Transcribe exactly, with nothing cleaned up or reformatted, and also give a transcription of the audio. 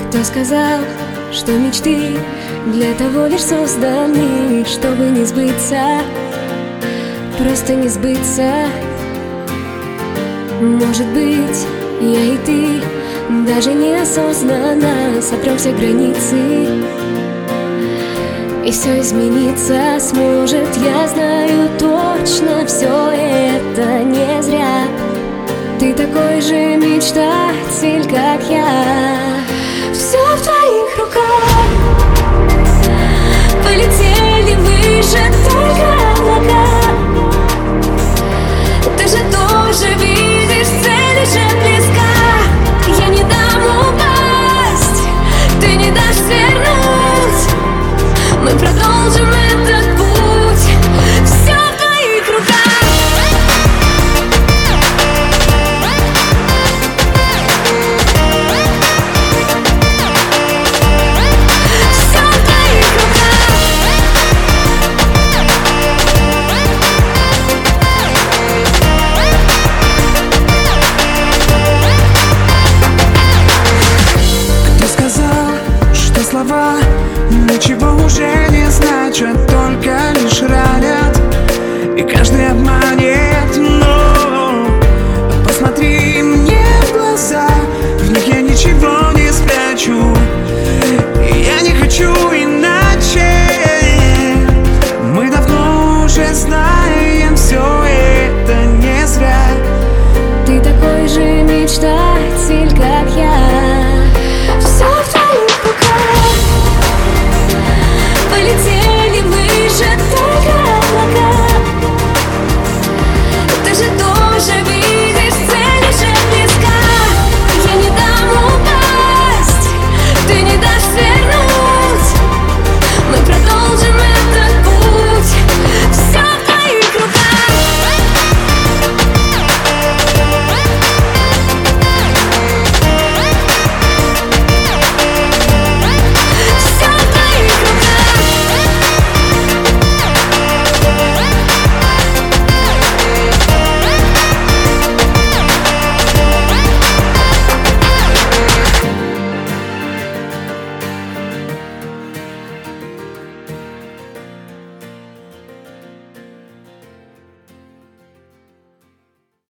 Кто сказал, что мечты для того лишь созданы, чтобы не сбыться, просто не сбыться? Может быть, я и ты даже неосознанно сотрем все границы, и все измениться сможет. Я знаю точно, все это не зря. Ты такой же мечтатель, как я. Все в твоих руках. Полетели выше только облака. Ты же тоже видишь, цель уже близка. Я не дам упасть, ты не дашь свернуть. Мы продолжим этот путь. Все в твоих руках. Слова ничего уже не значат.